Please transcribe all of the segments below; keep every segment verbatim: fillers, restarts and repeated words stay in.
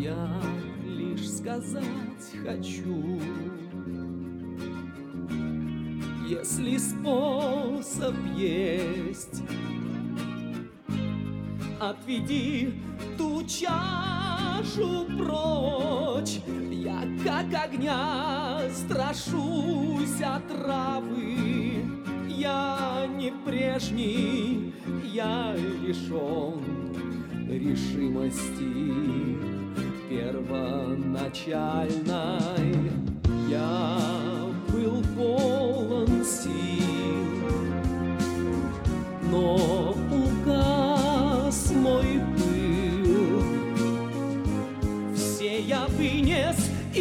Я лишь сказать хочу, если способ есть, отведи ту чашу прочь. Я как огня страшусь отравы. Я не прежний, я лишен решимости первоначальной. Я был полон сил, но угас мой пыл. Все я вынес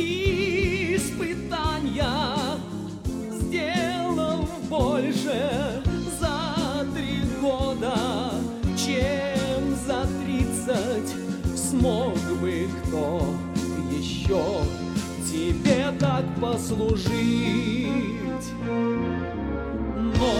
испытания, сделал больше за три года, чем за тридцать смог бы кто еще тебе так послужить. Но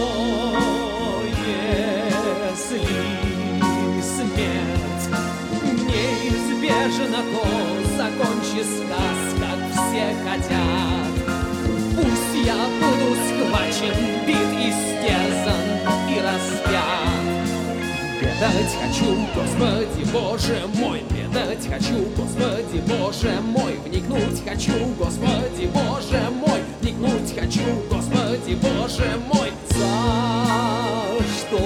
если смерть неизбежна, то закончи сказ, как все хотят. Пусть я буду схвачен, бит, истерзан и распят. Бедать хочу, Господи Боже мой, бедать хочу, Господи Боже мой, вникнуть хочу, Господи Боже мой, вникнуть хочу, Господи Боже мой. За что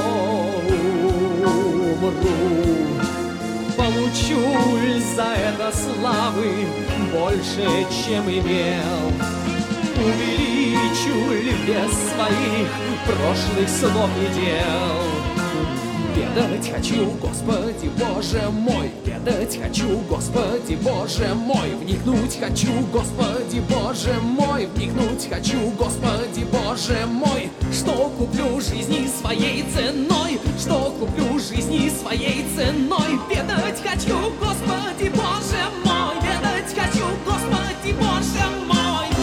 умру? Получу ли за это славы больше, чем имел? Увеличу ли вес своих прошлых слов и дел? Бедать хочу, Господи Боже мой, бедать хочу, Господи Боже мой, вникнуть хочу, Господи Боже мой, вникнуть хочу, Господи Боже мой. Что куплю жизни своей ценой, что куплю жизни своей ценой? Бедать хочу, Господи Боже мой, бедать хочу, Господи Боже мой.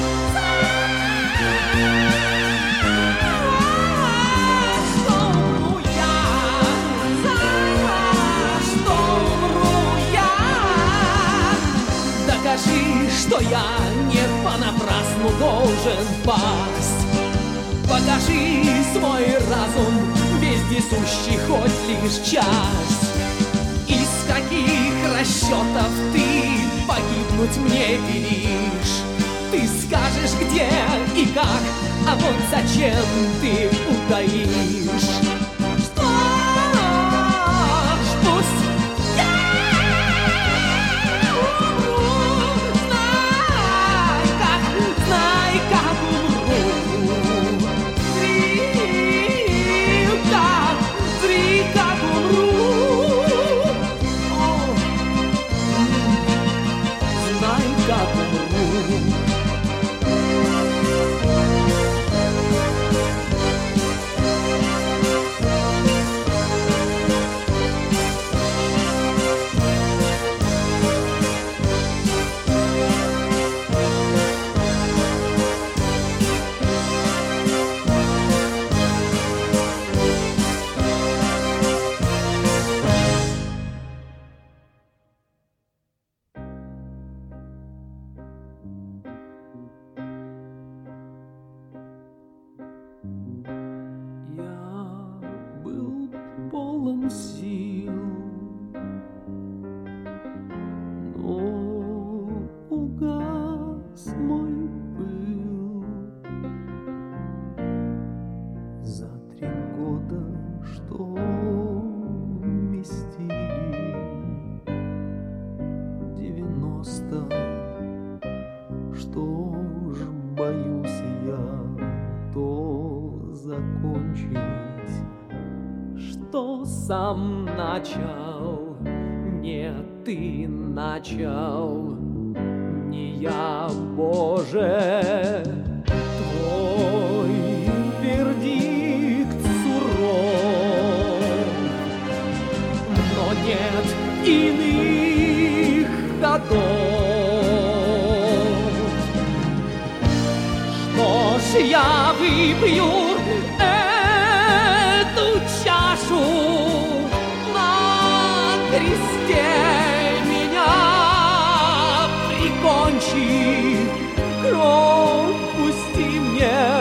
Докажи, что я не понапрасну должен пасть. Покажи свой разум, вездесущий хоть лишь часть. Из каких расчетов ты погибнуть мне велишь? Ты скажешь, где и как, а вот зачем ты утаишь? Что ж, пусть я умру, знай, как, знай, как умру. Зри, как, зри, как умру. О, знай, как умру. Сам начал, не ты начал, не я, Боже, твой вердикт суров, но нет иных ходов. Что ж, я выпью эту чашу, на кресте меня кончи, кровь пусти мне.